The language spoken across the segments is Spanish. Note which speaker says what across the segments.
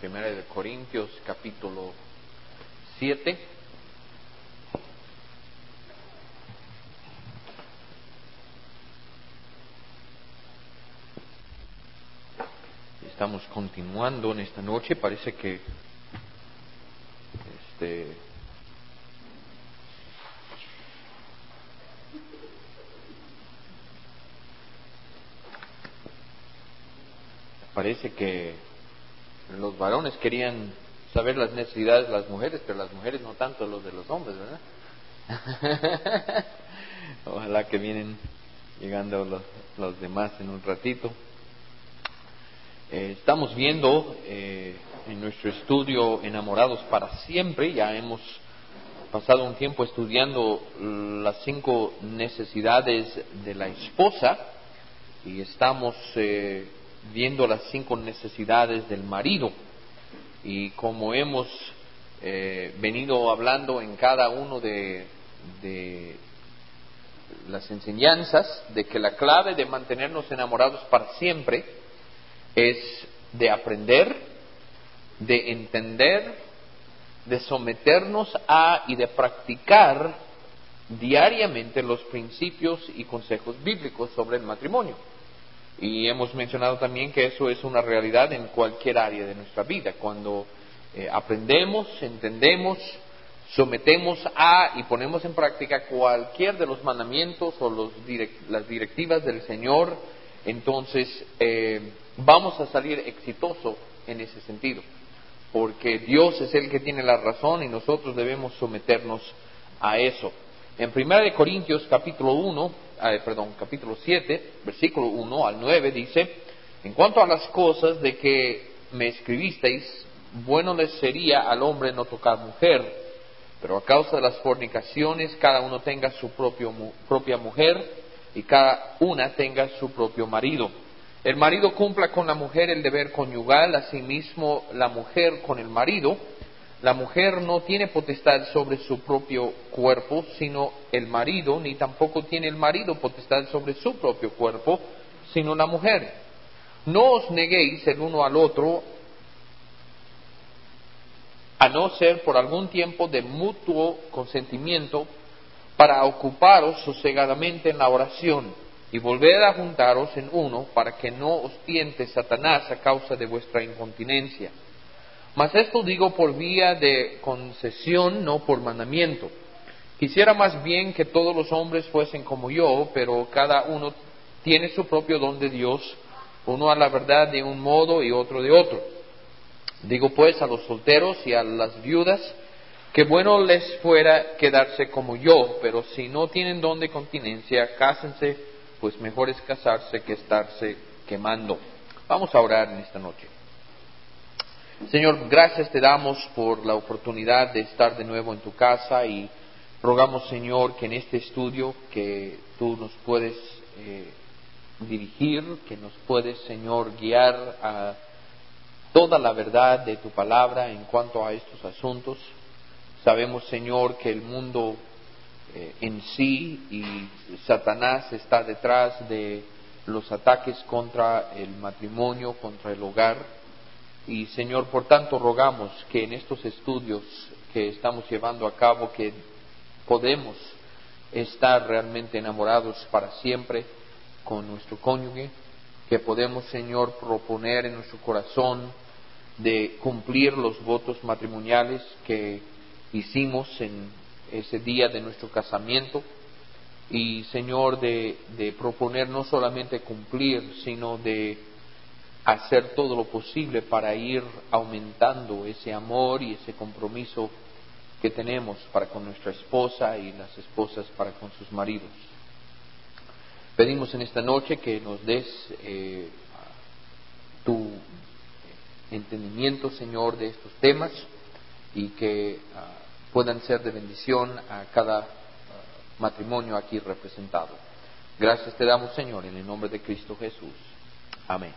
Speaker 1: Primera de Corintios, capítulo 7. Estamos continuando en esta noche. Parece que los varones querían saber las necesidades de las mujeres, pero las mujeres no tanto los de los hombres, ¿verdad? Ojalá que vienen llegando los demás en un ratito. Estamos viendo en nuestro estudio Enamorados para Siempre. Ya hemos pasado un tiempo estudiando las 5 necesidades de la esposa y estamos viendo las 5 necesidades del marido. Y como hemos venido hablando en cada uno de las enseñanzas, de que la clave de mantenernos enamorados para siempre es de aprender, de entender, de someternos a y de practicar diariamente los principios y consejos bíblicos sobre el matrimonio. Y hemos mencionado también que eso es una realidad en cualquier área de nuestra vida. Cuando aprendemos, entendemos, sometemos a y ponemos en práctica cualquier de los mandamientos o las directivas del Señor, entonces vamos a salir exitosos en ese sentido, porque Dios es el que tiene la razón y nosotros debemos someternos a eso. En 1 Corintios capítulo 7, versículo 1 al 9 dice: en cuanto a las cosas de que me escribisteis, bueno les sería al hombre no tocar mujer, pero a causa de las fornicaciones cada uno tenga su propia mujer y cada una tenga su propio marido. El marido cumpla con la mujer el deber conyugal, asimismo la mujer con el marido. La mujer no tiene potestad sobre su propio cuerpo, sino el marido, ni tampoco tiene el marido potestad sobre su propio cuerpo, sino la mujer. No os neguéis el uno al otro, a no ser por algún tiempo de mutuo consentimiento, para ocuparos sosegadamente en la oración, y volver a juntaros en uno, para que no os tiente Satanás a causa de vuestra incontinencia. Mas esto digo por vía de concesión, no por mandamiento. Quisiera más bien que todos los hombres fuesen como yo, pero cada uno tiene su propio don de Dios, uno a la verdad de un modo y otro de otro. Digo pues a los solteros y a las viudas, que bueno les fuera quedarse como yo, pero si no tienen don de continencia, cásense, pues mejor es casarse que estarse quemando. Vamos a orar en esta noche. Señor, gracias te damos por la oportunidad de estar de nuevo en tu casa y rogamos, Señor, que en este estudio que tú nos puedes dirigir, que nos puedes, Señor, guiar a toda la verdad de tu palabra en cuanto a estos asuntos. Sabemos, Señor, que el mundo en sí y Satanás está detrás de los ataques contra el matrimonio, contra el hogar. Y, Señor, por tanto rogamos que en estos estudios que estamos llevando a cabo, que podemos estar realmente enamorados para siempre con nuestro cónyuge, que podemos, Señor, proponer en nuestro corazón de cumplir los votos matrimoniales que hicimos en ese día de nuestro casamiento, y, Señor, de proponer no solamente cumplir, sino de hacer todo lo posible para ir aumentando ese amor y ese compromiso que tenemos para con nuestra esposa y las esposas para con sus maridos. Pedimos en esta noche que nos des tu entendimiento, Señor, de estos temas y que puedan ser de bendición a cada matrimonio aquí representado. Gracias te damos, Señor, en el nombre de Cristo Jesús. Amén.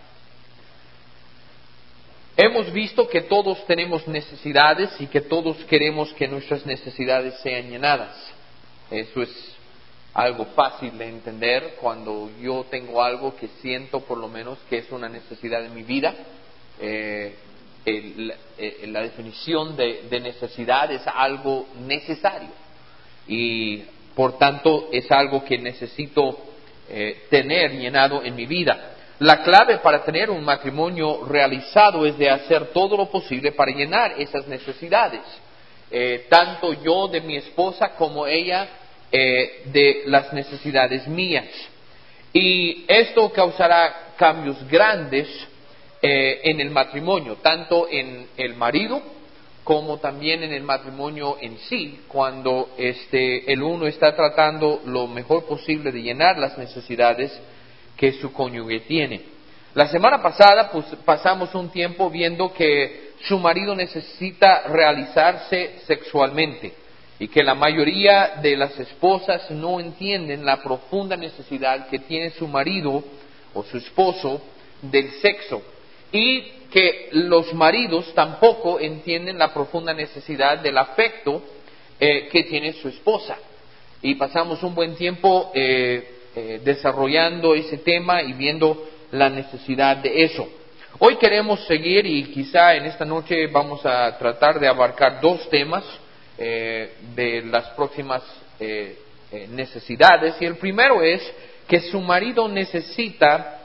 Speaker 1: Hemos visto que todos tenemos necesidades y que todos queremos que nuestras necesidades sean llenadas. Eso es algo fácil de entender cuando yo tengo algo que siento por lo menos que es una necesidad en mi vida. la definición de necesidad es algo necesario y por tanto es algo que necesito tener llenado en mi vida. La clave para tener un matrimonio realizado es de hacer todo lo posible para llenar esas necesidades, tanto yo de mi esposa como ella de las necesidades mías. Y esto causará cambios grandes en el matrimonio, tanto en el marido como también en el matrimonio en sí, cuando el uno está tratando lo mejor posible de llenar las necesidades que su cónyuge tiene. La semana pasada pasamos un tiempo viendo que su marido necesita realizarse sexualmente y que la mayoría de las esposas no entienden la profunda necesidad que tiene su marido o su esposo del sexo, y que los maridos tampoco entienden la profunda necesidad del afecto que tiene su esposa. Y pasamos un buen tiempo desarrollando ese tema y viendo la necesidad de eso. Hoy queremos seguir y quizá en esta noche vamos a tratar de abarcar dos temas de las próximas necesidades. Y el primero es que su marido necesita...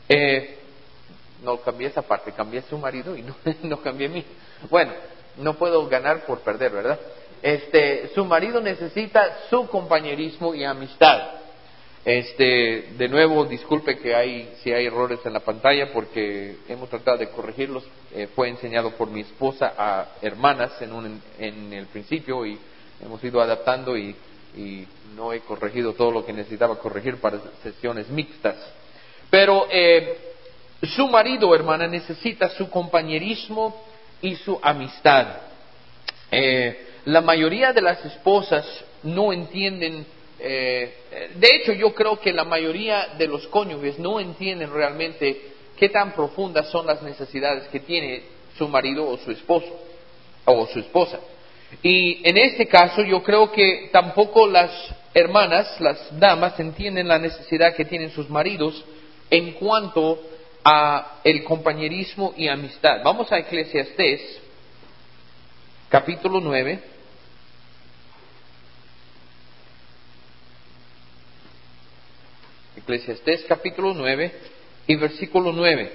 Speaker 1: no cambié esa parte, cambié su marido y no cambié mí. Bueno, no puedo ganar por perder, ¿verdad? Su marido necesita su compañerismo y amistad. De nuevo, disculpe que si hay errores en la pantalla porque hemos tratado de corregirlos. Fue enseñado por mi esposa a hermanas en el principio y hemos ido adaptando y no he corregido todo lo que necesitaba corregir para sesiones mixtas. Pero su marido, hermana, necesita su compañerismo y su amistad. La mayoría de las esposas no entienden, de hecho yo creo que la mayoría de los cónyuges no entienden realmente qué tan profundas son las necesidades que tiene su marido o su esposo o su esposa. Y en este caso yo creo que tampoco las hermanas, las damas, entienden la necesidad que tienen sus maridos en cuanto a el compañerismo y amistad. Vamos a Eclesiastés, capítulo 9. Eclesiastés, capítulo 9 y versículo 9.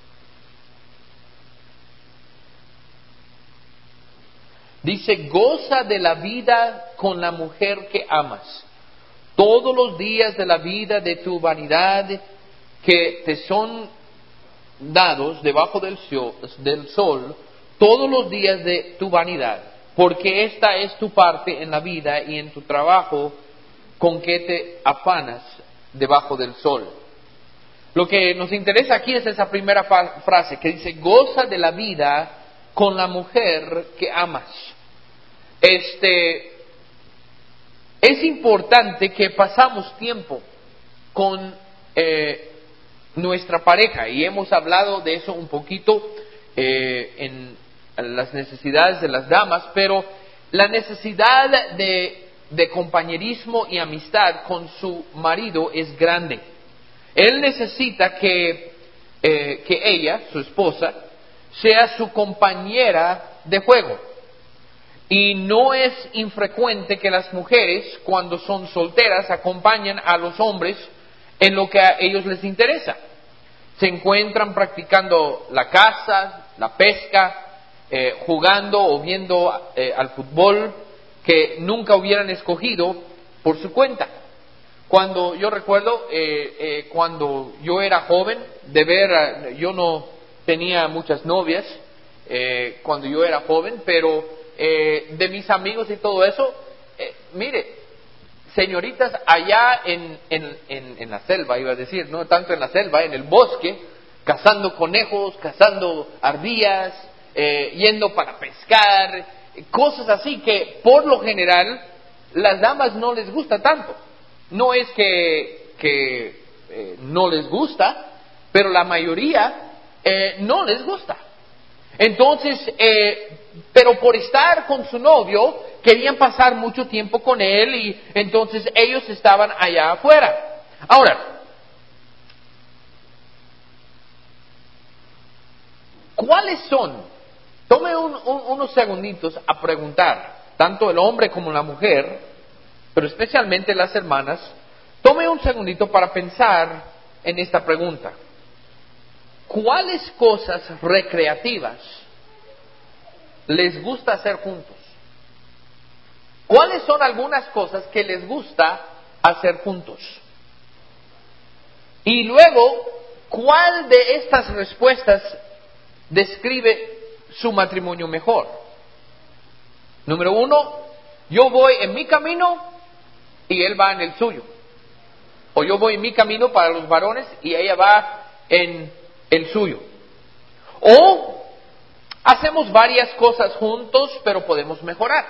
Speaker 1: Dice: goza de la vida con la mujer que amas, todos los días de la vida de tu vanidad que te son dados debajo del sol, todos los días de tu vanidad, porque esta es tu parte en la vida y en tu trabajo con que te afanas debajo del sol. Lo que nos interesa aquí es esa primera frase que dice: goza de la vida con la mujer que amas. Es importante que pasamos tiempo con nuestra pareja, y hemos hablado de eso un poquito en las necesidades de las damas, pero la necesidad de compañerismo y amistad con su marido es grande. Él necesita que ella, su esposa, sea su compañera de juego. Y no es infrecuente que las mujeres, cuando son solteras, acompañan a los hombres en lo que a ellos les interesa. Se encuentran practicando la caza, la pesca, jugando o viendo al fútbol que nunca hubieran escogido por su cuenta. Cuando yo recuerdo, cuando yo era joven, yo no tenía muchas novias cuando yo era joven, pero de mis amigos y todo eso, mire, señoritas allá en la selva, iba a decir, no tanto en la selva, en el bosque, cazando conejos, cazando ardillas, yendo para pescar, cosas así que por lo general las damas no les gusta tanto. No es que no les gusta, pero la mayoría no les gusta. Entonces, pero por estar con su novio, querían pasar mucho tiempo con él y entonces ellos estaban allá afuera. Ahora, ¿cuáles son tome unos segunditos a preguntar, tanto el hombre como la mujer, pero especialmente las hermanas, tome un segundito para pensar en esta pregunta. ¿Cuáles cosas recreativas les gusta hacer juntos? ¿Cuáles son algunas cosas que les gusta hacer juntos? Y luego, ¿cuál de estas respuestas describe su matrimonio mejor? Número 1, yo voy en mi camino y él va en el suyo. O yo voy en mi camino para los varones y ella va en el suyo. O hacemos varias cosas juntos, pero podemos mejorar.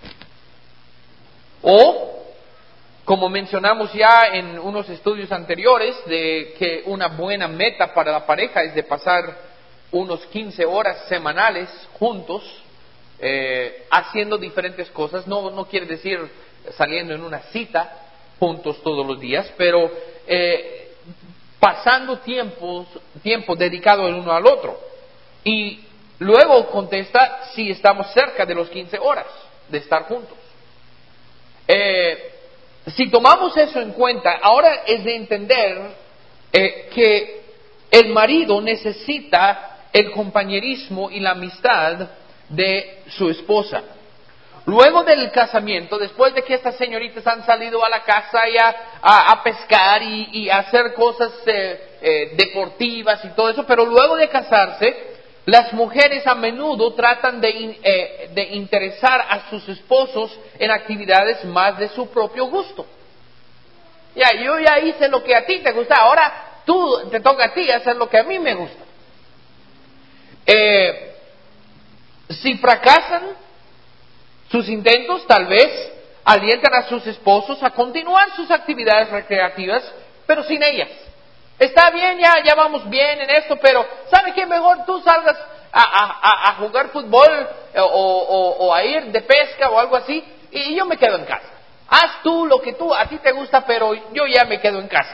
Speaker 1: O, como mencionamos ya en unos estudios anteriores, de que una buena meta para la pareja es de pasar unos 15 horas semanales juntos, haciendo diferentes cosas. No quiere decir saliendo en una cita juntos todos los días, pero pasando tiempo dedicado el uno al otro. Y luego contesta si estamos cerca de los 15 horas de estar juntos. Si tomamos eso en cuenta, ahora es de entender que el marido necesita el compañerismo y la amistad de su esposa. Luego del casamiento, después de que estas señoritas han salido a la casa y a pescar y a hacer cosas deportivas y todo eso, pero luego de casarse, las mujeres a menudo tratan de interesar a sus esposos en actividades más de su propio gusto. Yo ya hice lo que a ti te gusta, ahora te toca a ti hacer lo que a mí me gusta. Si fracasan sus intentos, tal vez alientan a sus esposos a continuar sus actividades recreativas, pero sin ellas. Está bien, ya vamos bien en esto, pero ¿sabe qué? Mejor tú salgas a jugar fútbol o a ir de pesca o algo así, y yo me quedo en casa. Haz tú lo que a ti te gusta, pero yo ya me quedo en casa.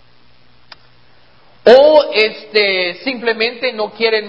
Speaker 1: O simplemente no quieren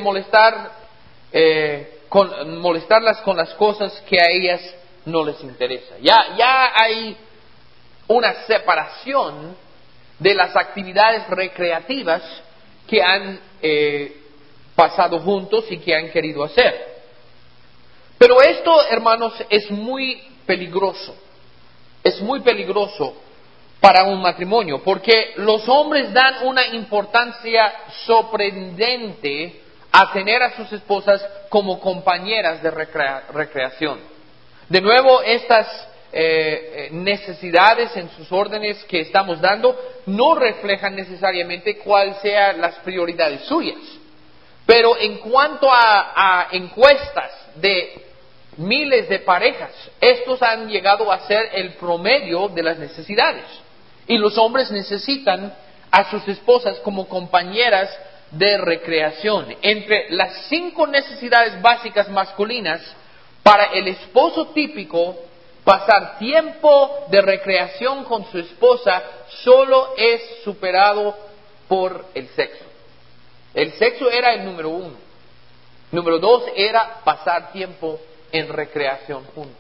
Speaker 1: molestarlas con las cosas que a ellas no les interesa. Ya hay una separación de las actividades recreativas que han pasado juntos y que han querido hacer. Pero esto, hermanos, es muy peligroso. Es muy peligroso para un matrimonio, porque los hombres dan una importancia sorprendente a tener a sus esposas como compañeras de recreación. De nuevo, estas necesidades en sus órdenes que estamos dando no reflejan necesariamente cuáles sean las prioridades suyas. Pero en cuanto a encuestas de miles de parejas, estos han llegado a ser el promedio de las necesidades. Y los hombres necesitan a sus esposas como compañeras de recreación. Entre las 5 necesidades básicas masculinas, para el esposo típico, pasar tiempo de recreación con su esposa solo es superado por el sexo. El sexo era el número 1. Número 2 era pasar tiempo en recreación juntos.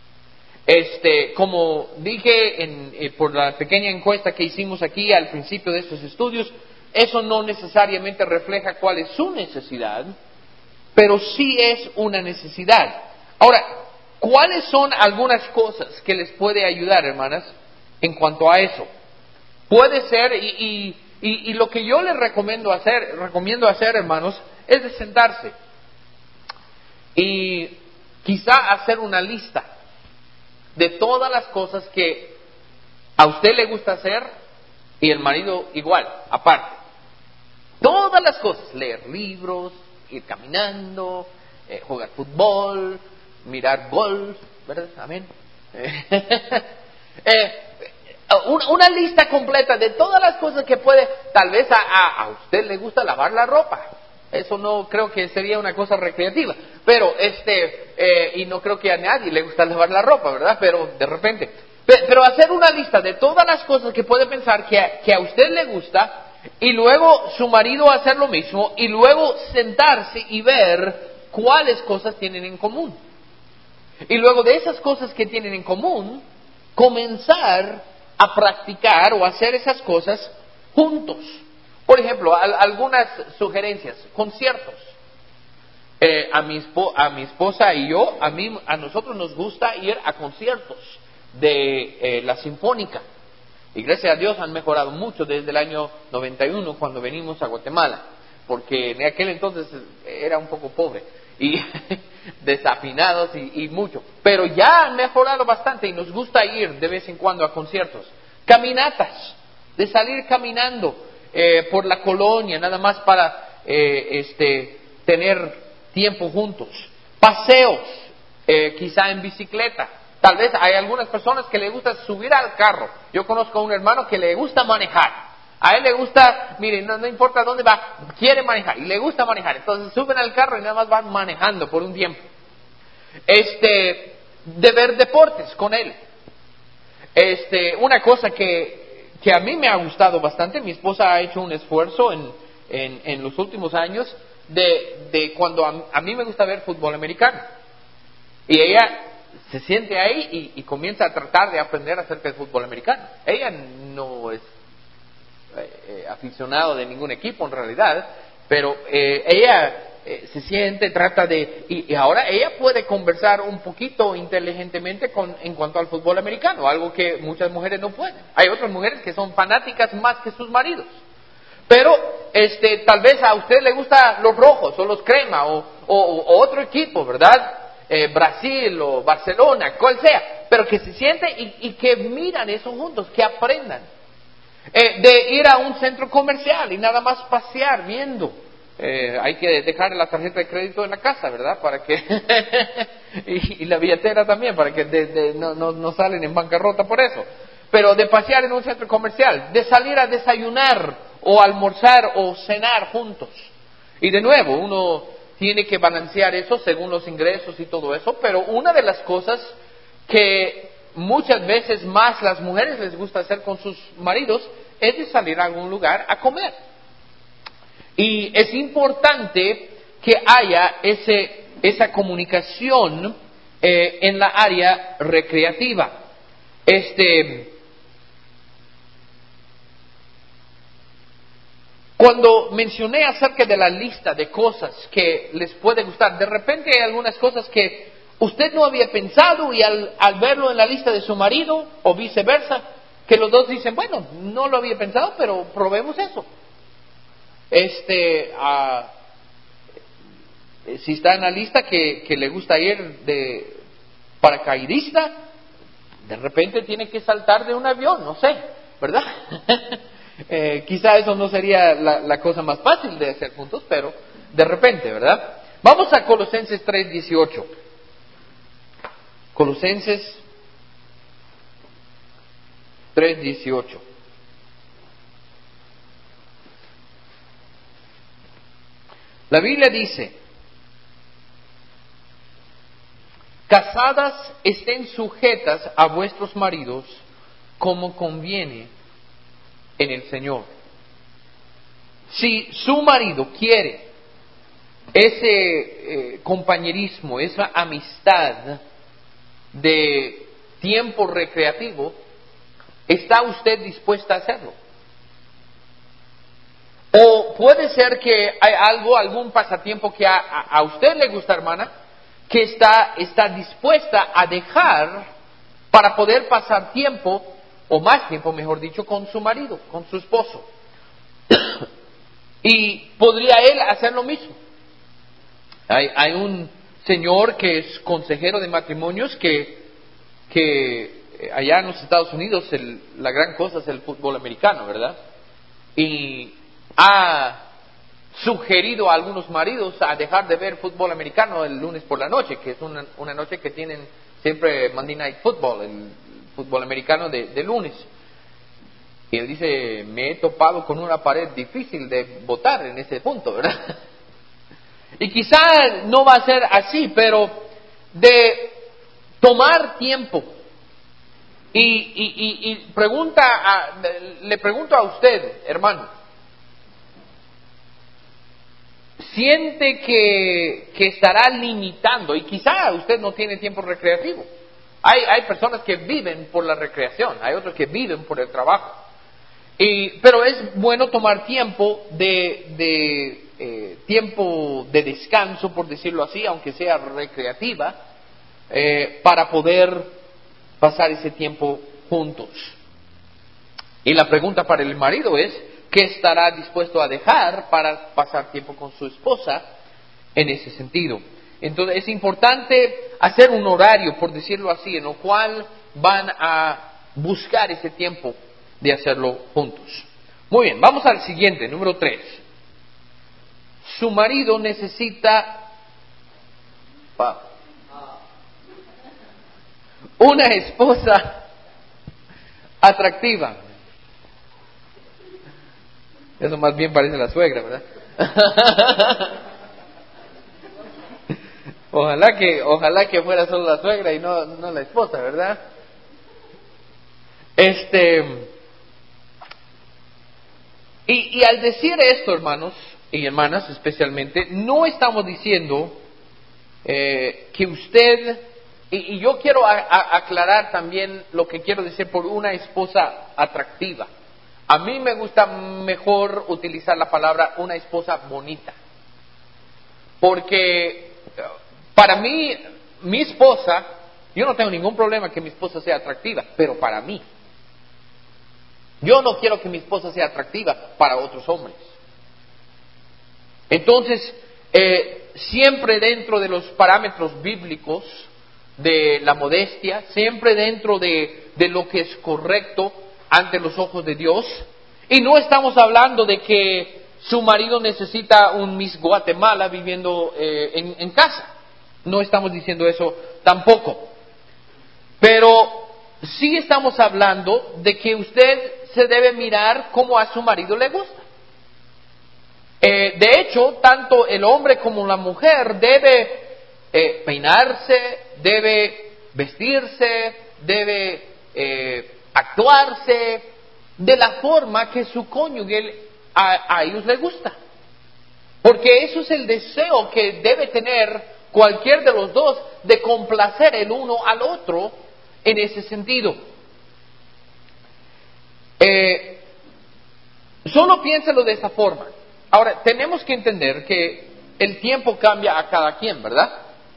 Speaker 1: Como dije por la pequeña encuesta que hicimos aquí al principio de estos estudios, eso no necesariamente refleja cuál es su necesidad, pero sí es una necesidad. Ahora, ¿cuáles son algunas cosas que les puede ayudar, hermanas, en cuanto a eso? Puede ser, y lo que yo les recomiendo hacer, hermanos, es de sentarse y quizá hacer una lista de todas las cosas que a usted le gusta hacer y el marido igual, aparte. Todas las cosas, leer libros, ir caminando, jugar fútbol, mirar golf, ¿verdad? Amén. Una lista completa de todas las cosas que puede. Tal vez a usted le gusta lavar la ropa. Eso no creo que sería una cosa recreativa. Pero y no creo que a nadie le gusta lavar la ropa, ¿verdad? Pero de repente. Pero hacer una lista de todas las cosas que puede pensar que a usted le gusta, y luego su marido hacer lo mismo, y luego sentarse y ver cuáles cosas tienen en común. Y luego de esas cosas que tienen en común, comenzar a practicar o hacer esas cosas juntos. Por ejemplo, algunas sugerencias, conciertos. A mi esposa y yo, a nosotros nos gusta ir a conciertos de la Sinfónica. Y gracias a Dios han mejorado mucho desde el año 91 cuando venimos a Guatemala, porque en aquel entonces era un poco pobre y desafinados y mucho. Pero ya han mejorado bastante y nos gusta ir de vez en cuando a conciertos. Caminatas, de salir caminando por la colonia, nada más para tener tiempo juntos. Paseos, quizá en bicicleta. Tal vez hay algunas personas que le gusta subir al carro. Yo conozco a un hermano que le gusta manejar. A él le gusta, miren, no importa dónde va, quiere manejar y le gusta manejar. Entonces suben al carro y nada más van manejando por un tiempo. De ver deportes con él. Una cosa que a mí me ha gustado bastante, mi esposa ha hecho un esfuerzo en los últimos años de cuando a mí me gusta ver fútbol americano. Y ella se siente ahí y comienza a tratar de aprender acerca del fútbol americano. Ella no es aficionado de ningún equipo en realidad, pero ella se siente, trata de... Y ahora ella puede conversar un poquito inteligentemente en cuanto al fútbol americano, algo que muchas mujeres no pueden. Hay otras mujeres que son fanáticas más que sus maridos. Pero tal vez a usted le gustan los rojos o los crema o otro equipo, ¿verdad? Brasil o Barcelona, cual sea, pero que se siente y que miran eso juntos, que aprendan. De ir a un centro comercial y nada más pasear viendo. Hay que dejar la tarjeta de crédito en la casa, ¿verdad? Para que y la billetera también, para que no salen en bancarrota por eso. Pero de pasear en un centro comercial, de salir a desayunar o almorzar o cenar juntos. Y de nuevo, uno tiene que balancear eso según los ingresos y todo eso, pero una de las cosas que muchas veces más las mujeres les gusta hacer con sus maridos es de salir a algún lugar a comer. Y es importante que haya esa comunicación en la área recreativa. Cuando mencioné acerca de la lista de cosas que les puede gustar, de repente hay algunas cosas que usted no había pensado y al verlo en la lista de su marido o viceversa, que los dos dicen, bueno, no lo había pensado, pero probemos eso. Si está en la lista que le gusta ir de paracaidista, de repente tiene que saltar de un avión, no sé, ¿verdad? Quizá eso no sería la cosa más fácil de hacer juntos, pero de repente, ¿verdad? Vamos a Colosenses 3:18. Colosenses 3:18. La Biblia dice, casadas estén sujetas a vuestros maridos como conviene en el Señor. Si su marido quiere ese compañerismo, esa amistad de tiempo recreativo, ¿está usted dispuesta a hacerlo? O puede ser que hay algún pasatiempo que a usted le gusta, hermana, que está dispuesta a dejar para poder pasar tiempo, o más tiempo, mejor dicho, con su marido, con su esposo. Y podría él hacer lo mismo. Hay un señor que es consejero de matrimonios que allá en los Estados Unidos la gran cosa es el fútbol americano, ¿verdad? Y ha sugerido a algunos maridos a dejar de ver fútbol americano el lunes por la noche, que es una noche que tienen siempre Monday Night Football, el fútbol americano de lunes. Y él dice, me he topado con una pared difícil de botar en ese punto, ¿verdad? Y quizá no va a ser así, pero de tomar tiempo. Y le pregunto a usted, hermano, siente que estará limitando, y quizá usted no tiene tiempo recreativo. Hay personas que viven por la recreación, hay otros que viven por el trabajo. Pero es bueno tomar tiempo tiempo de descanso, por decirlo así, aunque sea recreativa, para poder pasar ese tiempo juntos. Y la pregunta para el marido es, ¿qué estará dispuesto a dejar para pasar tiempo con su esposa en ese sentido? Entonces es importante hacer un horario, por decirlo así, en lo cual van a buscar ese tiempo de hacerlo juntos. Muy bien, vamos al siguiente, número 3. Su marido necesita una esposa atractiva. Eso más bien parece la suegra, ¿verdad? Ojalá que fuera solo la suegra y no la esposa, ¿verdad? Y al decir esto, hermanos y hermanas especialmente, no estamos diciendo que usted, y yo quiero aclarar también lo que quiero decir por una esposa atractiva. A mí me gusta mejor utilizar la palabra una esposa bonita, porque para mí, mi esposa, yo no tengo ningún problema que mi esposa sea atractiva, pero para mí. Yo no quiero que mi esposa sea atractiva para otros hombres. Entonces, siempre dentro de los parámetros bíblicos de la modestia, siempre dentro de lo que es correcto ante los ojos de Dios, y no estamos hablando de que su marido necesita un Miss Guatemala viviendo en casa. No estamos diciendo eso tampoco. Pero sí estamos hablando de que usted se debe mirar como a su marido le gusta. De hecho, tanto el hombre como la mujer debe peinarse, debe vestirse, debe actuarse de la forma que su cónyuge a ellos les gusta. Porque eso es el deseo que debe tener cualquier de los dos, de complacer el uno al otro en ese sentido. Solo piénsalo de esa forma. Ahora, tenemos que entender que el tiempo cambia a cada quien, ¿verdad?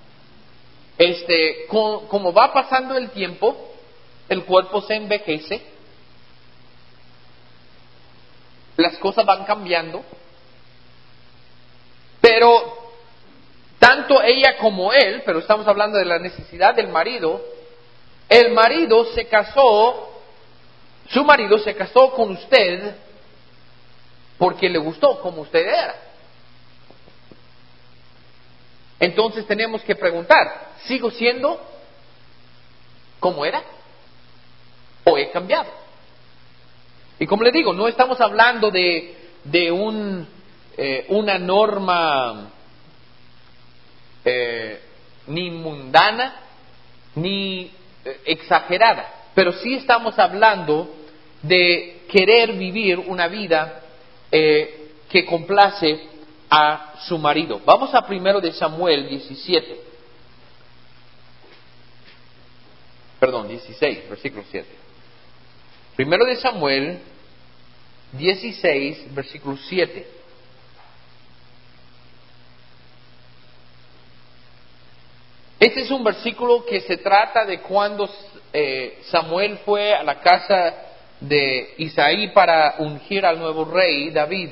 Speaker 1: Como va pasando el tiempo, el cuerpo se envejece, las cosas van cambiando, pero tanto ella como él, pero estamos hablando de la necesidad del marido, su marido se casó con usted porque le gustó como usted era. Entonces tenemos que preguntar, ¿sigo siendo como era? ¿O he cambiado? Y como le digo, no estamos hablando de una norma ni mundana, ni exagerada, pero sí estamos hablando de querer vivir una vida que complace a su marido. Vamos a 1 de Samuel 16, versículo 7. 1 de Samuel 16, versículo 7. Este es un versículo que se trata de cuando Samuel fue a la casa de Isaí para ungir al nuevo rey David.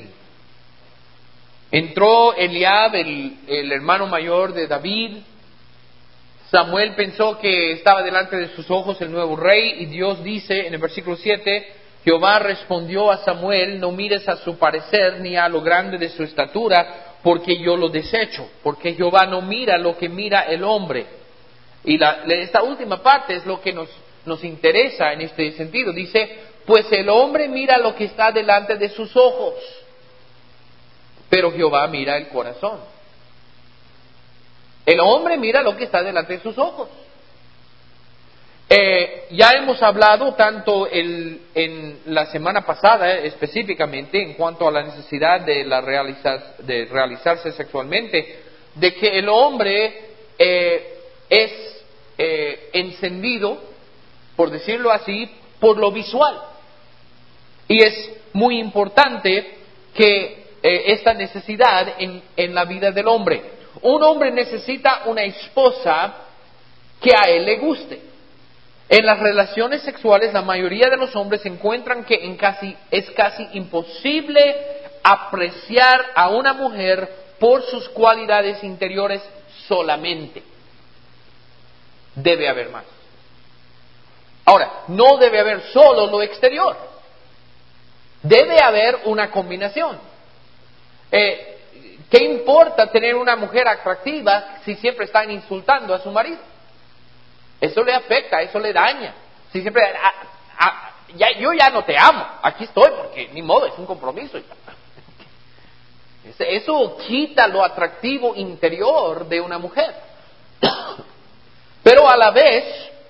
Speaker 1: Entró Eliab, el hermano mayor de David. Samuel pensó que estaba delante de sus ojos el nuevo rey, y Dios dice en el versículo 7, Jehová respondió a Samuel, no mires a su parecer ni a lo grande de su estatura, porque yo lo desecho, porque Jehová no mira lo que mira el hombre. Y esta última parte es lo que nos interesa en este sentido. Dice, pues el hombre mira lo que está delante de sus ojos, pero Jehová mira el corazón. El hombre mira lo que está delante de sus ojos. Ya hemos hablado tanto en la semana pasada específicamente en cuanto a la necesidad de realizarse sexualmente, de que el hombre es encendido, por decirlo así, por lo visual. Y es muy importante que esta necesidad en la vida del hombre. Un hombre necesita una esposa que a él le guste. En las relaciones sexuales, la mayoría de los hombres encuentran que es casi imposible apreciar a una mujer por sus cualidades interiores solamente. Debe haber más. Ahora, no debe haber solo lo exterior. Debe haber una combinación. ¿Qué importa tener una mujer atractiva si siempre están insultando a su marido? Eso le afecta, eso le daña. Si siempre, yo ya no te amo, aquí estoy porque ni modo, es un compromiso. Eso quita lo atractivo interior de una mujer. Pero a la vez,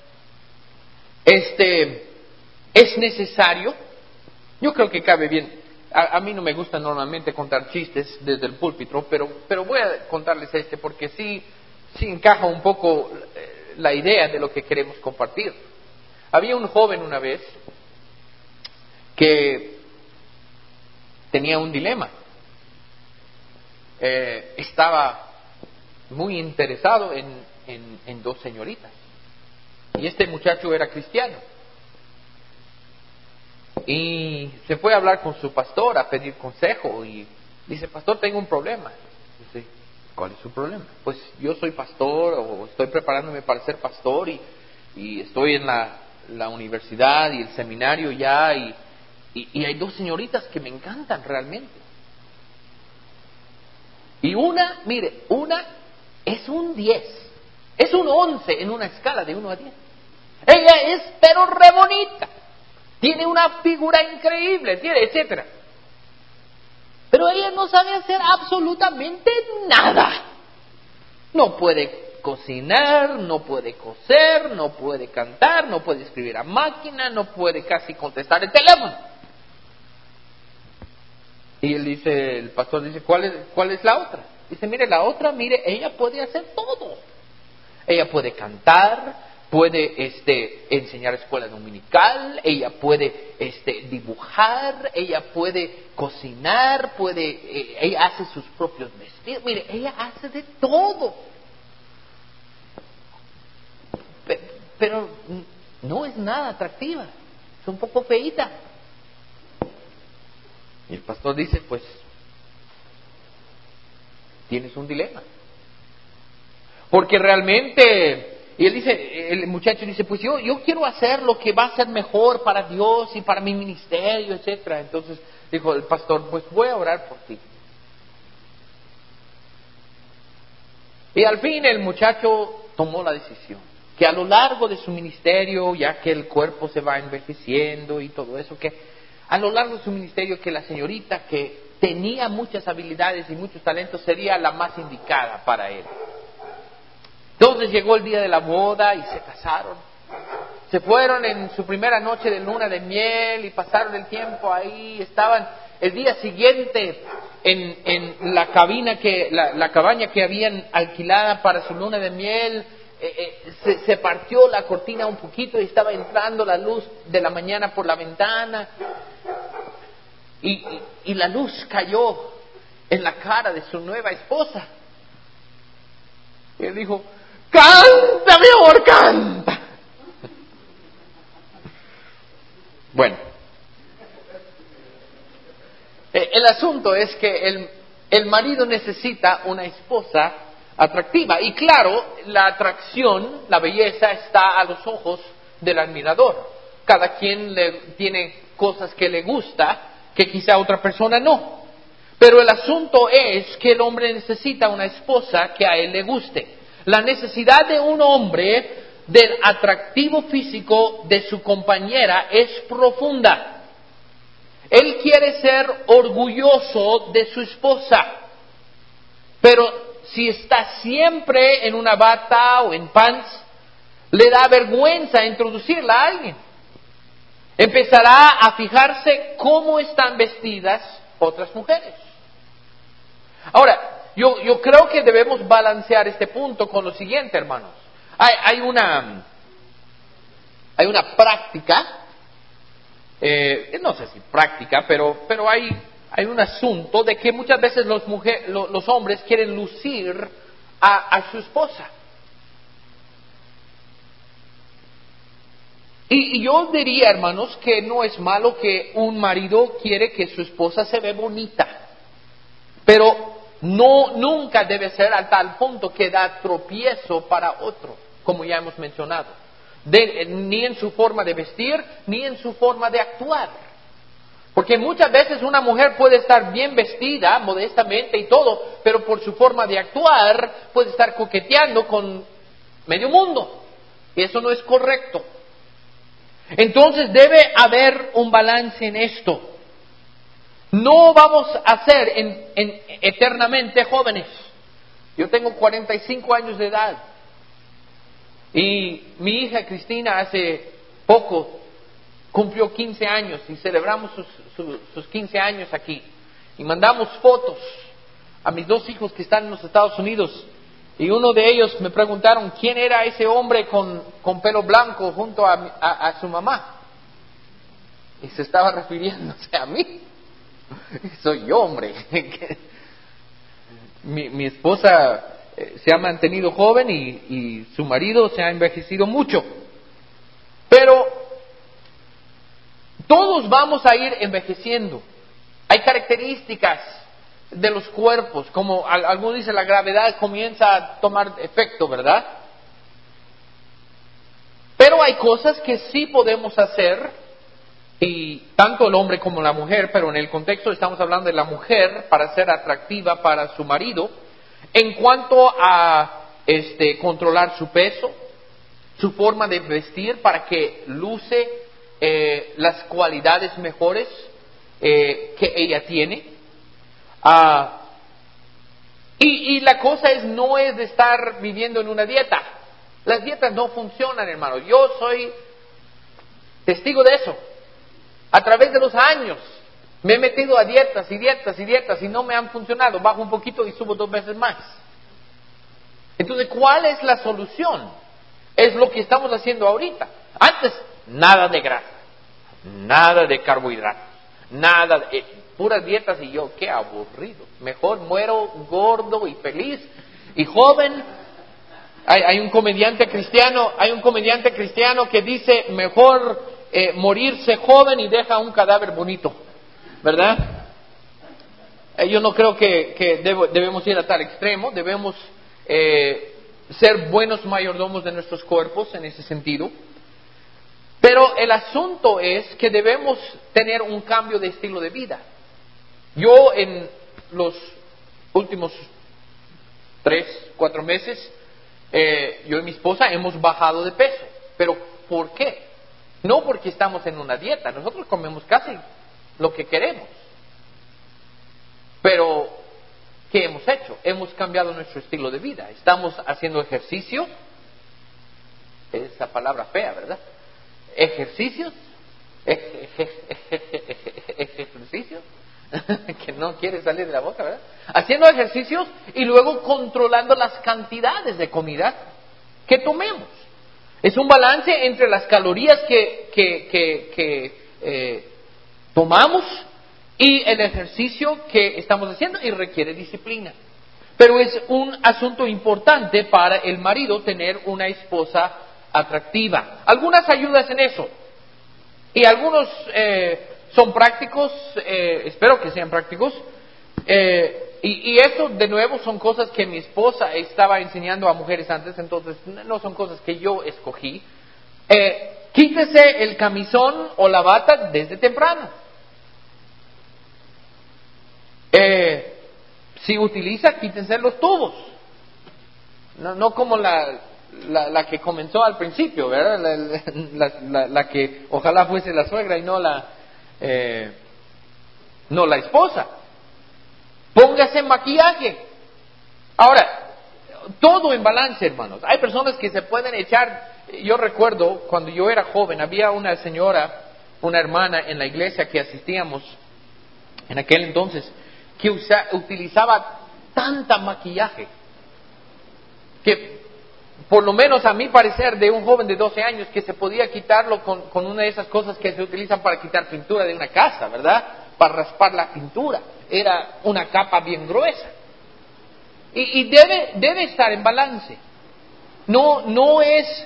Speaker 1: es necesario, yo creo que cabe bien. A mí no me gusta normalmente contar chistes desde el púlpito, pero voy a contarles porque sí encaja un poco la idea de lo que queremos compartir. Había un joven una vez que tenía un dilema. Estaba muy interesado en dos señoritas. Y este muchacho era cristiano. Y se fue a hablar con su pastor a pedir consejo. Y dice, pastor, tengo un problema. Dice, ¿cuál es su problema? Pues yo soy pastor o estoy preparándome para ser pastor y estoy en la universidad y el seminario ya y hay dos señoritas que me encantan realmente. Y una es un 10, es un 11 en una escala de 1 a 10. Ella es pero re bonita, tiene una figura increíble, etcétera. Pero ella no sabe hacer absolutamente nada. No puede cocinar, no puede coser, no puede cantar, no puede escribir a máquina, no puede casi contestar el teléfono. Y el pastor dice, ¿cuál es la otra? Dice, la otra, ella puede hacer todo. Ella puede cantar, puede enseñar escuela dominical, ella puede dibujar, ella puede cocinar, ella hace sus propios vestidos. Ella hace de todo. Pero no es nada atractiva, es un poco feíta. Y el pastor dice, pues, tienes un dilema. Porque realmente, y el muchacho dice, pues yo quiero hacer lo que va a ser mejor para Dios y para mi ministerio, etcétera. Entonces dijo el pastor, pues voy a orar por ti. Y al fin el muchacho tomó la decisión, que a lo largo de su ministerio, ya que el cuerpo se va envejeciendo y todo eso, que a lo largo de su ministerio, que la señorita que tenía muchas habilidades y muchos talentos sería la más indicada para él. Entonces llegó el día de la boda y se casaron. Se fueron en su primera noche de luna de miel y pasaron el tiempo ahí. Estaban el día siguiente en la cabaña que habían alquilada para su luna de miel. Se partió la cortina un poquito y estaba entrando la luz de la mañana por la ventana. Y la luz cayó en la cara de su nueva esposa. Y él dijo, ¡canta, mi amor, canta! Bueno, el asunto es que el marido necesita una esposa atractiva. Y claro, la atracción, la belleza está a los ojos del admirador. Cada quien tiene cosas que le gusta que quizá otra persona no. Pero el asunto es que el hombre necesita una esposa que a él le guste. La necesidad de un hombre del atractivo físico de su compañera es profunda. Él quiere ser orgulloso de su esposa, pero si está siempre en una bata o en pants, Le da vergüenza introducirla a alguien. Empezará a fijarse cómo están vestidas otras mujeres. Ahora, yo creo que debemos balancear este punto con lo siguiente, hermanos. Hay una práctica, no sé si práctica, pero hay un asunto de que muchas veces los hombres quieren lucir a su esposa. Y yo diría, hermanos, que no es malo que un marido quiere que su esposa se vea bonita, pero nunca debe ser a tal punto que da tropiezo para otro, como ya hemos mencionado, ni en su forma de vestir, ni en su forma de actuar. Porque muchas veces una mujer puede estar bien vestida, modestamente y todo, pero por su forma de actuar puede estar coqueteando con medio mundo. Y eso no es correcto. Entonces debe haber un balance en esto. No vamos a ser eternamente jóvenes. Yo tengo 45 años de edad. Y mi hija Cristina hace poco cumplió 15 años y celebramos sus 15 años aquí. Y mandamos fotos a mis dos hijos que están en los Estados Unidos. Y uno de ellos me preguntaron quién era ese hombre con pelo blanco junto a su mamá. Y se estaba refiriéndose a mí. Soy yo, hombre. Mi esposa se ha mantenido joven y su marido se ha envejecido mucho. Pero todos vamos a ir envejeciendo. Hay características de los cuerpos, como algunos dicen, la gravedad comienza a tomar efecto, ¿verdad? Pero hay cosas que sí podemos hacer, y tanto el hombre como la mujer, pero en el contexto estamos hablando de la mujer para ser atractiva para su marido, en cuanto a controlar su peso, su forma de vestir para que luce las cualidades mejores que ella tiene. Y la cosa no es de estar viviendo en una dieta. Las dietas no funcionan, hermano. Yo soy testigo de eso. A través de los años me he metido a dietas y no me han funcionado. Bajo un poquito y subo 2 veces más. Entonces, ¿cuál es la solución? Es lo que estamos haciendo ahorita. Antes, nada de grasa, nada de carbohidratos, nada de... puras dietas, y yo, qué aburrido. Mejor muero gordo y feliz y joven. Hay un comediante cristiano que dice, mejor morirse joven y deja un cadáver bonito, ¿verdad? Yo no creo que debemos ir a tal extremo. Debemos ser buenos mayordomos de nuestros cuerpos en ese sentido. Pero el asunto es que debemos tener un cambio de estilo de vida. Yo en los últimos 3-4 meses, yo y mi esposa hemos bajado de peso. ¿Pero por qué? No porque estamos en una dieta. Nosotros comemos casi lo que queremos. Pero, ¿qué hemos hecho? Hemos cambiado nuestro estilo de vida. Estamos haciendo ejercicio. Esa palabra fea, ¿verdad? Ejercicios. Ejercicios. Que no quiere salir de la boca, ¿verdad? Haciendo ejercicios y luego controlando las cantidades de comida que tomemos. Es un balance entre las calorías que tomamos y el ejercicio que estamos haciendo, y requiere disciplina. Pero es un asunto importante para el marido tener una esposa atractiva. Algunas ayudas en eso, y algunos son prácticos, espero que sean prácticos, y eso de nuevo son cosas que mi esposa estaba enseñando a mujeres antes, entonces no son cosas que yo escogí. Quítese el camisón o la bata desde temprano. Si utiliza, quítense los tubos. No como la que comenzó al principio, ¿verdad? La que ojalá fuese la suegra y no la esposa. Póngase maquillaje. Ahora, todo en balance, hermanos. Hay personas que se pueden echar yo recuerdo cuando yo era joven, había una señora, una hermana en la iglesia que asistíamos en aquel entonces, que utilizaba tanta maquillaje, que por lo menos a mi parecer de un joven de 12 años que se podía quitarlo con una de esas cosas que se utilizan para quitar pintura de una casa, ¿verdad? Para raspar la pintura. Era una capa bien gruesa. Y debe estar en balance. No es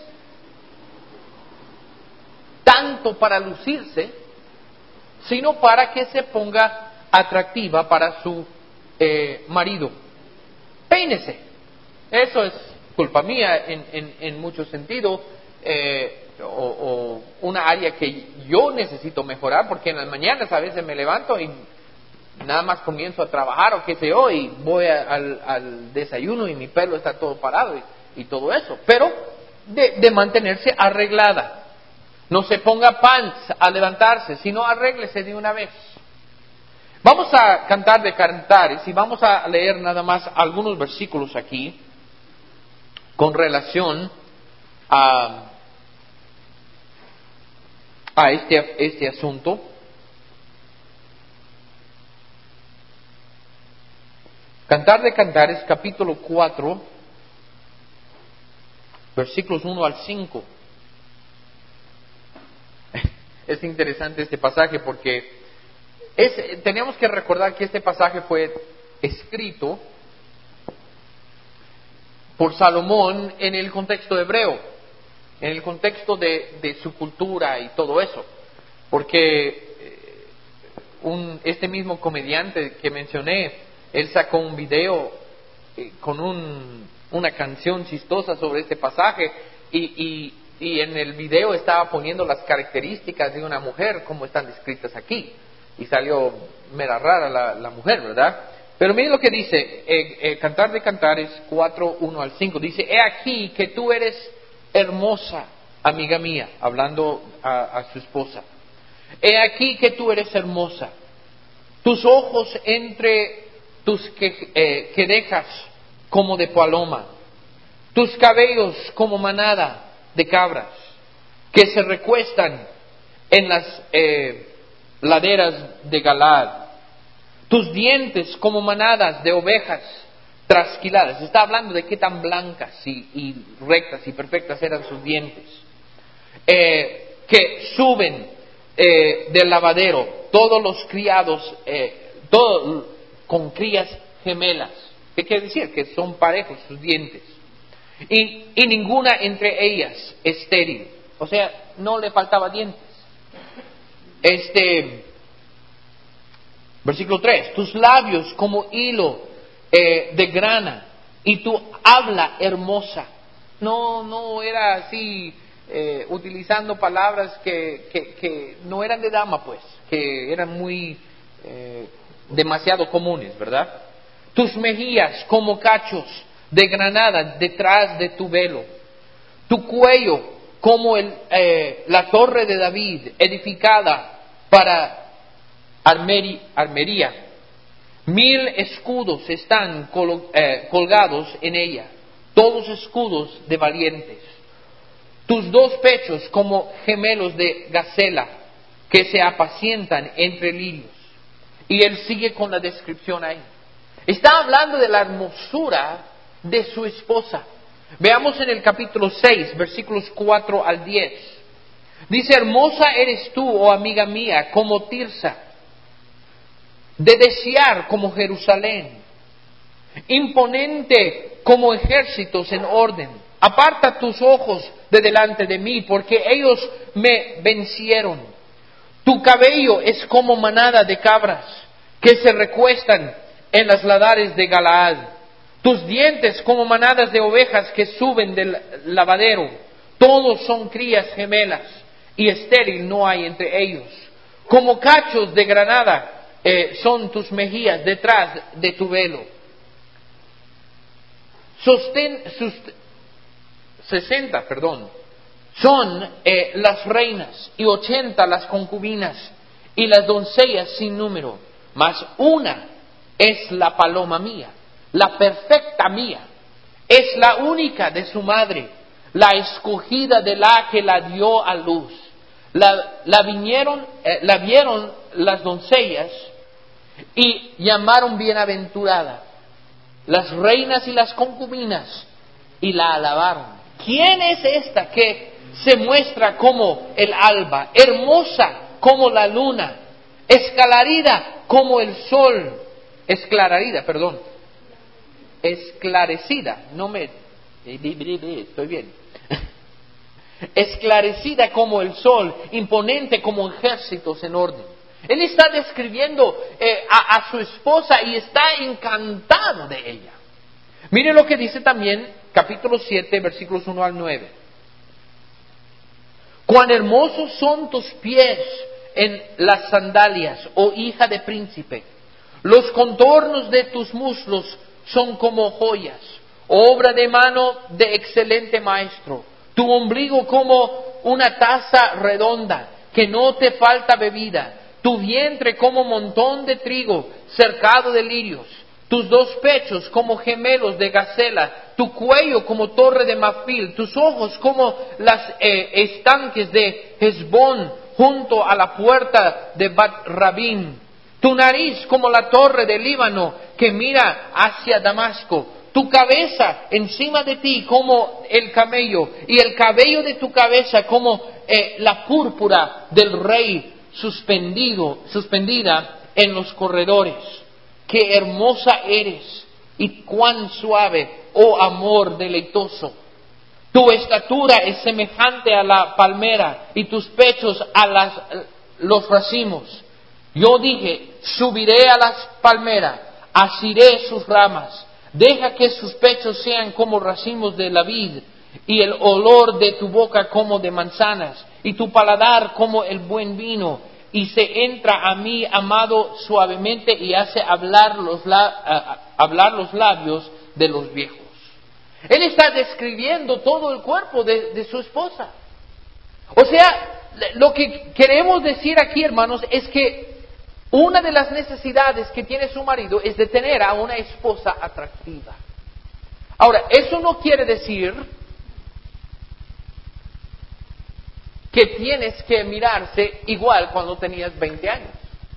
Speaker 1: tanto para lucirse, sino para que se ponga atractiva para su marido. Peínese. Eso es culpa mía en muchos sentidos, o una área que yo necesito mejorar, porque en las mañanas a veces me levanto y nada más comienzo a trabajar o qué sé yo, y voy al desayuno y mi pelo está todo parado y todo eso. Pero de mantenerse arreglada. No se ponga pants a levantarse, sino arréglese de una vez. Vamos a cantar de cantares y vamos a leer nada más algunos versículos aquí con relación a este asunto. Cantar de Cantares, capítulo 4, versículos 1 al 5. Es interesante este pasaje porque tenemos que recordar que este pasaje fue escrito por Salomón en el contexto hebreo, en el contexto de su cultura y todo eso. Porque este mismo comediante que mencioné, él sacó un video con una canción chistosa sobre este pasaje y en el video estaba poniendo las características de una mujer como están descritas aquí. Y salió mera rara la mujer, ¿verdad? Pero miren lo que dice, Cantar de Cantares 4, 1 al 5. Dice, he aquí que tú eres hermosa, amiga mía, hablando a su esposa. He aquí que tú eres hermosa. Tus ojos entre tus quedejas como de paloma. Tus cabellos como manada de cabras que se recuestan en las laderas de Galaad. Tus dientes como manadas de ovejas trasquiladas. Está hablando de qué tan blancas y rectas y perfectas eran sus dientes. Que suben del lavadero todos los criados, todos con crías gemelas. ¿Qué quiere decir? Que son parejos sus dientes. Y ninguna entre ellas estéril. O sea, no le faltaba dientes. Versículo 3, tus labios como hilo de grana y tu habla hermosa. No era así utilizando palabras que no eran de dama, pues, que eran muy demasiado comunes, ¿verdad? Tus mejillas como cachos de granada detrás de tu velo. Tu cuello como la torre de David edificada para armería. 1000 escudos están colgados en ella, todos escudos de valientes. Tus dos pechos como gemelos de gacela que se apacientan entre lirios. Y él sigue con la descripción ahí. Está hablando de la hermosura de su esposa. Veamos en el capítulo 6, versículos 4 al 10. Dice, hermosa eres tú, oh amiga mía, como Tirsa, de desear como Jerusalén, imponente como ejércitos en orden. Aparta tus ojos de delante de mí, porque ellos me vencieron. Tu cabello es como manada de cabras que se recuestan en las ladares de Galaad. Tus dientes como manadas de ovejas que suben del lavadero. Todos son crías gemelas y estéril no hay entre ellos. Como cachos de granada son tus mejillas detrás de tu velo. 60 son las reinas y 80 las concubinas y las doncellas sin número, mas una es la paloma mía, la perfecta mía, es la única de su madre, la escogida de la que la dio a luz. La vieron las doncellas y llamaron bienaventurada, las reinas y las concubinas, y la alabaron. ¿Quién es esta que se muestra como el alba, hermosa como la luna, esclarecida como el sol? Esclarecida, estoy bien. Esclarecida como el sol, imponente como ejércitos en orden. Él está describiendo a su esposa y está encantado de ella. Mire lo que dice también capítulo 7, versículos 1 al 9. Cuán hermosos son tus pies en las sandalias, oh hija de príncipe. Los contornos de tus muslos son como joyas, obra de mano de excelente maestro. Tu ombligo como una taza redonda, que no te falta bebida. Tu vientre como montón de trigo, cercado de lirios. Tus dos pechos como gemelos de gacela. Tu cuello como torre de marfil. Tus ojos como las estanques de Hesbón, junto a la puerta de Bat-Rabim. Tu nariz como la torre del Líbano, que mira hacia Damasco. Tu cabeza encima de ti como el camello, y el cabello de tu cabeza como la púrpura del rey suspendida en los corredores. Qué hermosa eres, y cuán suave, oh amor deleitoso. Tu estatura es semejante a la palmera, y tus pechos a los racimos. Yo dije, subiré a las palmeras, asiré sus ramas. Deja que sus pechos sean como racimos de la vid, y el olor de tu boca como de manzanas, y tu paladar como el buen vino. Y se entra a mí, amado, suavemente, y hace hablar los labios de los viejos. Él está describiendo todo el cuerpo de su esposa. O sea, lo que queremos decir aquí, hermanos, es que una de las necesidades que tiene su marido es de tener a una esposa atractiva. Ahora, eso no quiere decir que tienes que mirarse igual cuando tenías 20 años.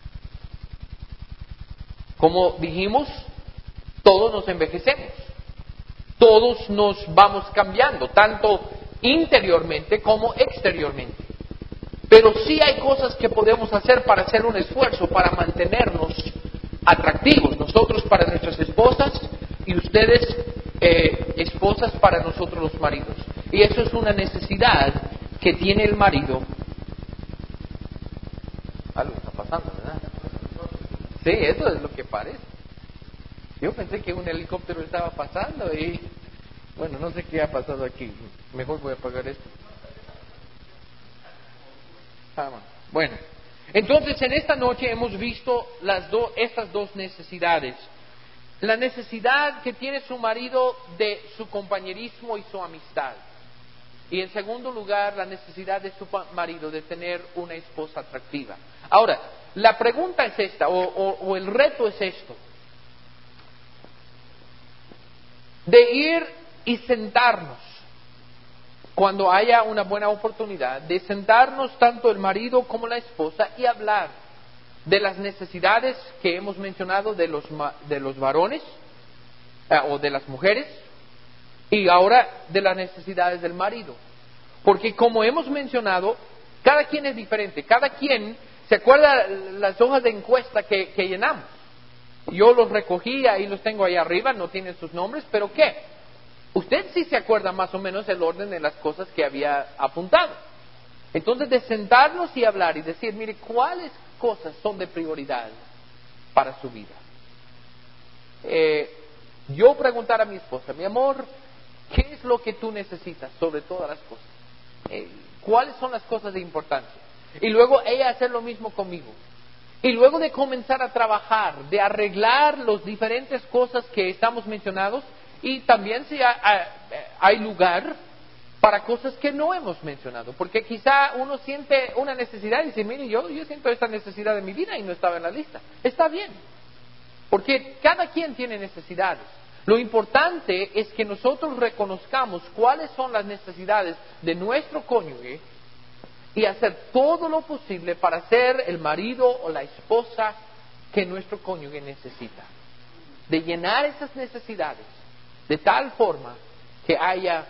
Speaker 1: Como dijimos, todos nos envejecemos. Todos nos vamos cambiando, tanto interiormente como exteriormente. Pero sí hay cosas que podemos hacer para hacer un esfuerzo para mantenernos atractivos. Nosotros para nuestras esposas y ustedes esposas para nosotros los maridos. Y eso es una necesidad que tiene el marido. Algo está pasando, ¿verdad? Sí, eso es lo que parece. Yo pensé que un helicóptero estaba pasando y bueno, no sé qué ha pasado aquí. Mejor voy a apagar esto. Bueno, entonces en esta noche hemos visto estas dos necesidades. La necesidad que tiene su marido de su compañerismo y su amistad. Y en segundo lugar, la necesidad de su marido de tener una esposa atractiva. Ahora, la pregunta es esta, o el reto es esto. De ir y sentarnos, cuando haya una buena oportunidad, de sentarnos tanto el marido como la esposa y hablar de las necesidades que hemos mencionado de los varones o de las mujeres, y ahora de las necesidades del marido. Porque como hemos mencionado, cada quien es diferente. Cada quien, ¿se acuerda las hojas de encuesta que llenamos? Yo los recogí, ahí los tengo ahí arriba, no tienen sus nombres, pero ¿qué? Usted sí se acuerda más o menos el orden de las cosas que había apuntado. Entonces, de sentarnos y hablar y decir, mire, ¿cuáles cosas son de prioridad para su vida? Yo preguntar a mi esposa, mi amor, ¿qué es lo que tú necesitas sobre todas las cosas? ¿Cuáles son las cosas de importancia? Y luego ella hacer lo mismo conmigo. Y luego de comenzar a trabajar, de arreglar las diferentes cosas que estamos mencionados, y también si hay lugar para cosas que no hemos mencionado, porque quizá uno siente una necesidad y dice, mire, yo siento esta necesidad en mi vida y no estaba en la lista. Está bien, porque cada quien tiene necesidades. Lo importante es que nosotros reconozcamos cuáles son las necesidades de nuestro cónyuge y hacer todo lo posible para ser el marido o la esposa que nuestro cónyuge necesita. De llenar esas necesidades de tal forma que haya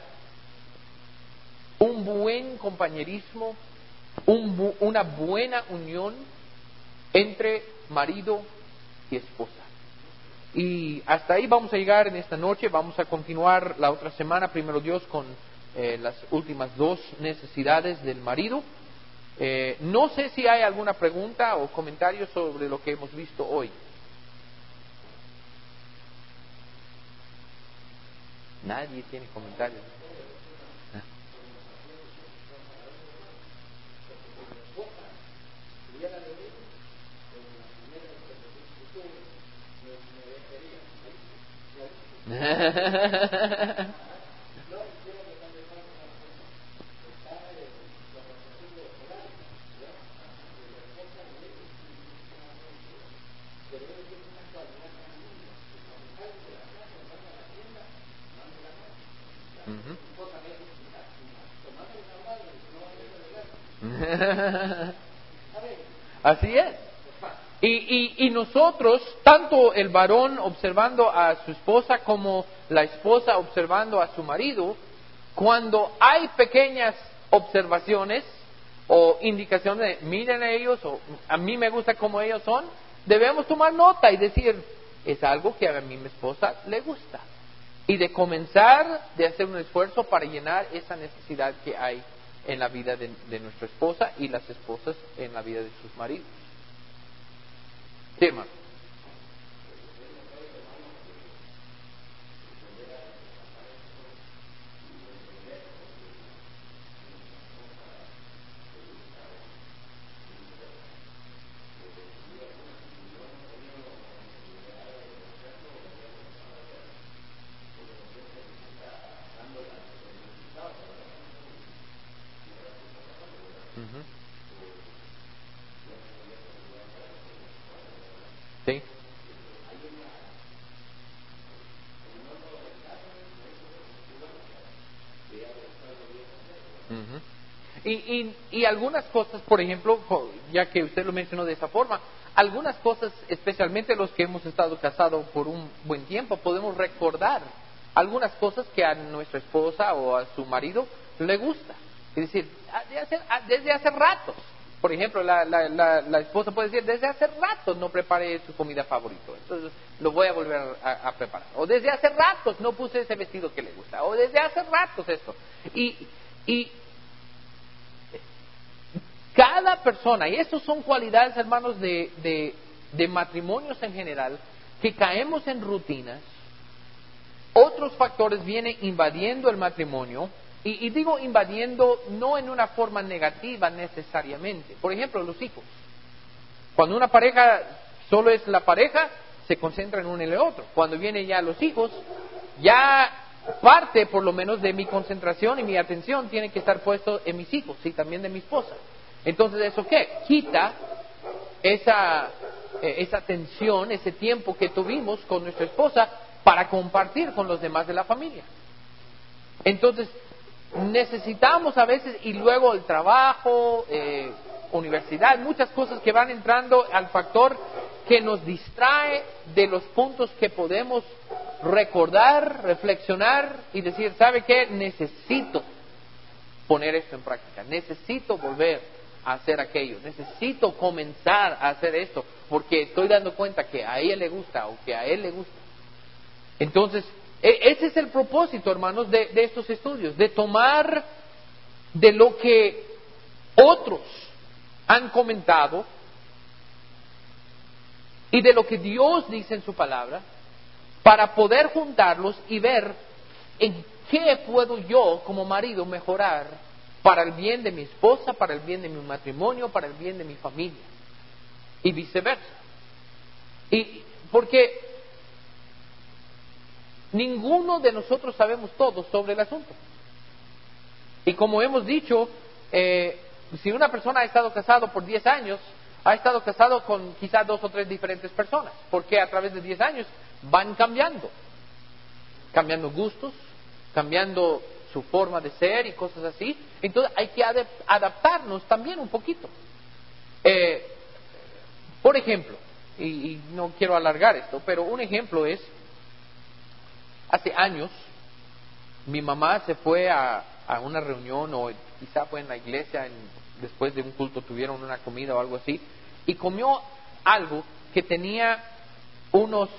Speaker 1: un buen compañerismo, una buena unión entre marido y esposa. Y hasta ahí vamos a llegar en esta noche. Vamos a continuar la otra semana, primero Dios, con las últimas dos necesidades del marido. No sé si hay alguna pregunta o comentario sobre lo que hemos visto hoy. Nadie tiene comentarios. Así es. Y nosotros, tanto el varón observando a su esposa como la esposa observando a su marido, cuando hay pequeñas observaciones o indicaciones de miren a ellos o a mí me gusta como ellos son, debemos tomar nota y decir, es algo que a mi esposa le gusta. Y de comenzar de hacer un esfuerzo para llenar esa necesidad que hay en la vida de nuestra esposa y las esposas en la vida de sus maridos. Sí, hermano. Ujú. Sí. Ujú. Y algunas cosas, por ejemplo, ya que usted lo mencionó de esa forma, algunas cosas, especialmente los que hemos estado casados por un buen tiempo, podemos recordar algunas cosas que a nuestra esposa o a su marido le gusta. Es decir, desde hace ratos. Por ejemplo, la esposa puede decir, desde hace ratos no preparé su comida favorita, entonces lo voy a volver a preparar. O desde hace ratos no puse ese vestido que le gusta. O desde hace ratos esto. Y cada persona, y estas son cualidades, hermanos, de matrimonios en general, que caemos en rutinas, otros factores vienen invadiendo el matrimonio, y digo invadiendo no en una forma negativa necesariamente. Por ejemplo, los hijos. Cuando una pareja solo es la pareja, se concentra en uno y el otro. Cuando vienen ya los hijos, ya parte por lo menos de mi concentración y mi atención tiene que estar puesto en mis hijos y también de mi esposa. Entonces, ¿eso qué? Quita esa tensión, ese tiempo que tuvimos con nuestra esposa para compartir con los demás de la familia. Entonces, necesitamos a veces, y luego el trabajo, universidad, muchas cosas que van entrando al factor que nos distrae de los puntos que podemos recordar, reflexionar y decir, ¿sabe qué? Necesito poner esto en práctica, necesito volver a hacer aquello, necesito comenzar a hacer esto, porque estoy dando cuenta que a ella le gusta o que a él le gusta. Entonces, ese es el propósito, hermanos, de estos estudios, de tomar de lo que otros han comentado y de lo que Dios dice en su palabra, para poder juntarlos y ver en qué puedo yo como marido mejorar para el bien de mi esposa, para el bien de mi matrimonio, para el bien de mi familia y viceversa. Y porque ninguno de nosotros sabemos todo sobre el asunto. Y como hemos dicho, si una persona ha estado casado por 10 años, ha estado casado con quizás 2 o 3 diferentes personas, porque a través de 10 años van cambiando. cambiando gustos, cambiando su forma de ser y cosas así. Entonces hay que adaptarnos también un poquito. Por ejemplo, y no quiero alargar esto, pero un ejemplo es, hace años, mi mamá se fue a una reunión, o quizá fue en la iglesia, después de un culto tuvieron una comida o algo así, y comió algo que tenía unos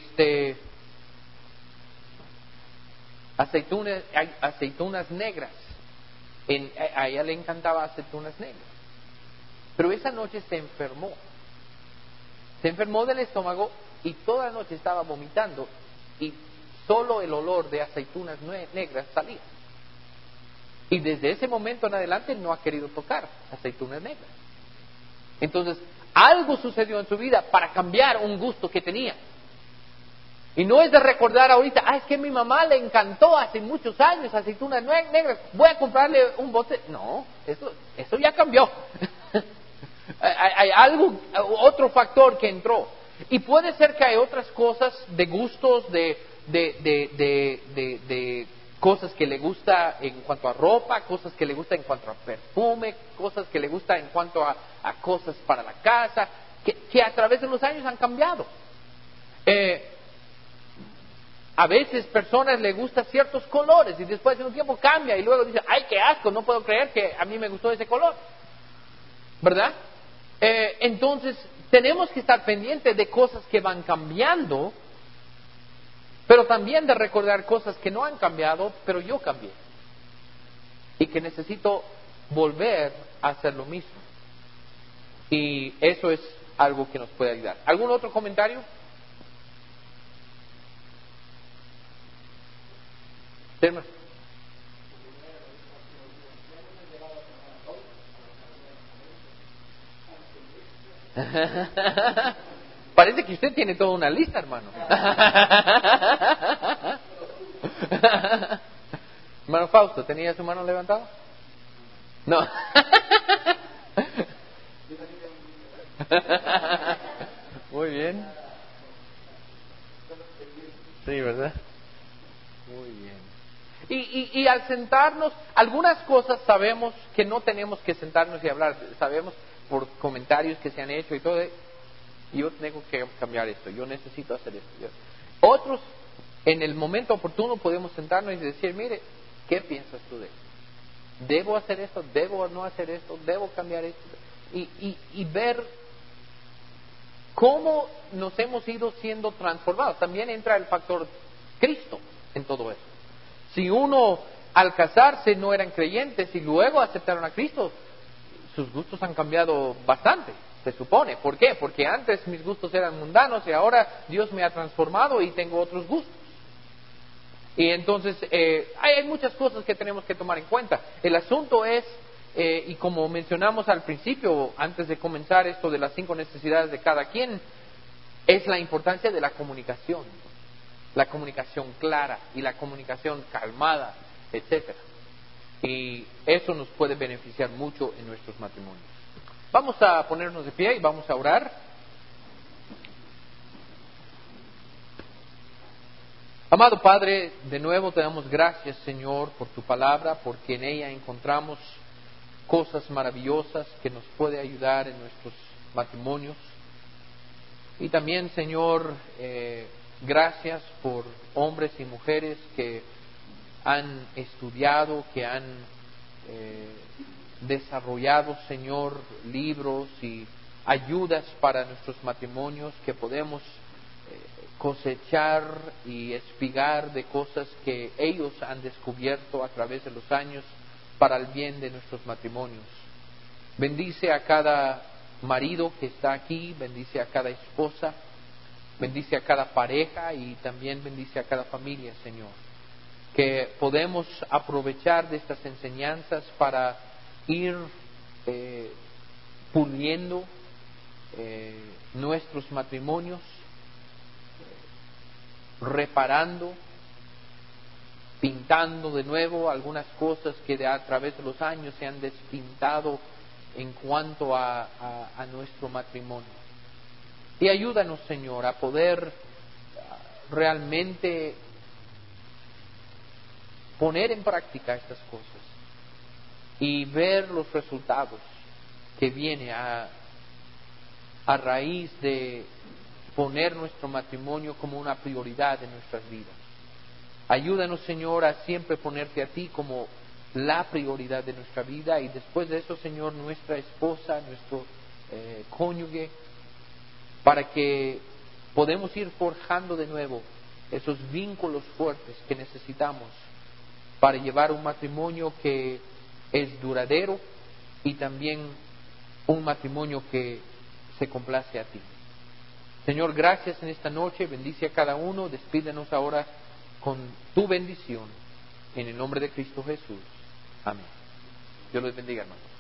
Speaker 1: aceitunas negras. A ella le encantaba aceitunas negras. Pero esa noche se enfermó. Se enfermó del estómago y toda la noche estaba vomitando y solo el olor de aceitunas negras salía. Y desde ese momento en adelante no ha querido tocar aceitunas negras. Entonces, algo sucedió en su vida para cambiar un gusto que tenía. Y no es de recordar ahorita, es que a mi mamá le encantó hace muchos años aceitunas negras, voy a comprarle un bote. No, eso ya cambió. Hay algo, otro factor que entró. Y puede ser que hay otras cosas de gustos, de cosas que le gusta en cuanto a ropa, cosas que le gusta en cuanto a perfume, cosas que le gusta en cuanto a cosas para la casa, que a través de los años han cambiado. A veces personas les gustan ciertos colores y después de un tiempo cambia y luego dicen, ¡ay, qué asco! No puedo creer que a mí me gustó ese color. ¿Verdad? Entonces, tenemos que estar pendientes de cosas que van cambiando, pero también de recordar cosas que no han cambiado, pero yo cambié. Y que necesito volver a hacer lo mismo. Y eso es algo que nos puede ayudar. ¿Algún otro comentario? Parece que usted tiene toda una lista, hermano. Hermano Fausto, ¿tenía su mano levantada? No. Muy bien. Sí, ¿verdad? Muy bien. Y al sentarnos, algunas cosas sabemos que no tenemos que sentarnos y hablar. Sabemos por comentarios que se han hecho y todo. Yo tengo que cambiar esto, yo necesito hacer esto. Otros, en el momento oportuno podemos sentarnos y decir, mire, ¿qué piensas tú de esto? ¿Debo hacer esto? ¿Debo no hacer esto? ¿Debo cambiar esto? Y ver cómo nos hemos ido siendo transformados. También entra el factor Cristo en todo eso. Si uno al casarse no eran creyentes y luego aceptaron a Cristo, sus gustos han cambiado bastante, se supone. ¿Por qué? Porque antes mis gustos eran mundanos y ahora Dios me ha transformado y tengo otros gustos. Y entonces hay muchas cosas que tenemos que tomar en cuenta. El asunto es, y como mencionamos al principio, antes de comenzar esto de las 5 necesidades de cada quien, es la importancia de la comunicación. La comunicación clara y la comunicación calmada, etcétera. Y eso nos puede beneficiar mucho en nuestros matrimonios. Vamos a ponernos de pie y vamos a orar. Amado Padre, de nuevo te damos gracias, Señor, por tu palabra, porque en ella encontramos cosas maravillosas que nos puede ayudar en nuestros matrimonios. Y también, Señor, gracias por hombres y mujeres que han estudiado, que han desarrollado, Señor, libros y ayudas para nuestros matrimonios que podemos cosechar y espigar de cosas que ellos han descubierto a través de los años para el bien de nuestros matrimonios. Bendice a cada marido que está aquí, bendice a cada esposa, bendice a cada pareja y también bendice a cada familia, Señor. Que podemos aprovechar de estas enseñanzas para ir puliendo nuestros matrimonios, reparando, pintando de nuevo algunas cosas que a través de los años se han despintado en cuanto a nuestro matrimonio. Y ayúdanos, Señor, a poder realmente poner en práctica estas cosas y ver los resultados que viene a raíz de poner nuestro matrimonio como una prioridad en nuestras vidas. Ayúdanos, Señor, a siempre ponerte a ti como la prioridad de nuestra vida, y después de eso, Señor, nuestra esposa, nuestro cónyuge, para que podamos ir forjando de nuevo esos vínculos fuertes que necesitamos para llevar un matrimonio que es duradero y también un matrimonio que se complace a ti. Señor, gracias en esta noche, bendice a cada uno, despídenos ahora con tu bendición, en el nombre de Cristo Jesús. Amén. Dios los bendiga, hermanos.